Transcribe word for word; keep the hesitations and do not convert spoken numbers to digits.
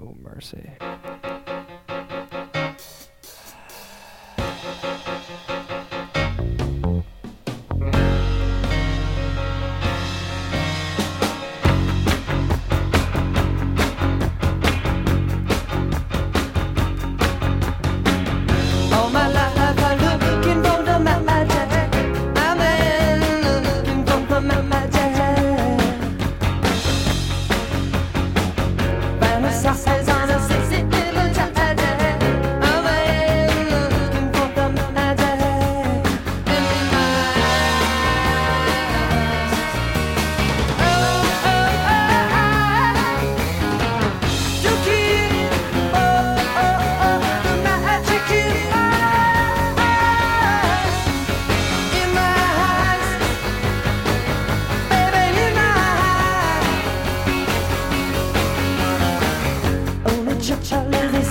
Oh, mercy. All my life I'm looking for the magic. I'm looking for the magic. Fantasize on a sexy little magic. I'm looking for the magic in my eyes. Oh, oh, oh, to keep, oh, oh, oh, the magic in my eyes, in my eyes, baby, in my eyes. Only cha-cha ladies